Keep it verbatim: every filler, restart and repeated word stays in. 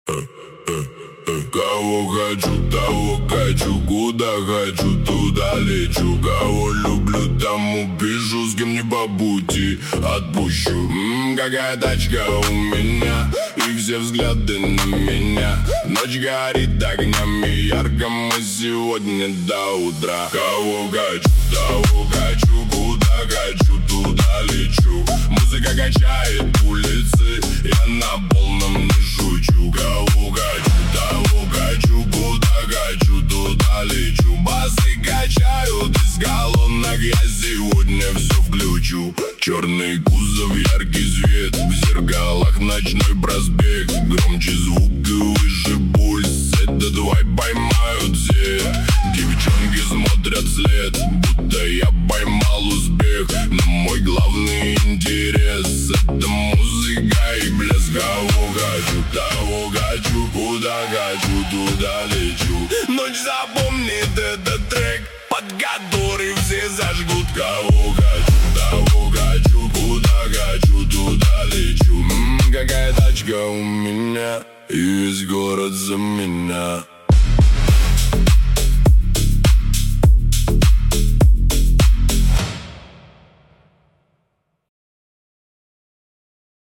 Кого хочу, того хочу, куда хочу, туда лечу. Кого люблю, тому пишу, с кем не по пути отпущу. М-м, какая тачка у меня, и все взгляды на меня. Ночь горит огнями, ярко мы сегодня до утра. Кого хочу, того хочу, куда хочу, туда лечу. Музыка качает улицы, я на полном не шучу. Кого хочу, того хочу, куда хочу, туда лечу. Басы качают из колонок, я сегодня все включу. Черный кузов, яркий свет, в зеркалах ночной проспект. Громче звук и выше пульс, этот вайб поймают все. Девчонки смотрят вслед, будто я поймал успех. Но мой главный интерес — это музыка и блеск. Кого хочу, того хочу, куда хочу, туда лечу. Ночь запомнит этот трек, под который все зажгут. Кого хочу, того хочу, куда хочу, туда лечу. М-м, какая тачка у меня, и весь город за меня.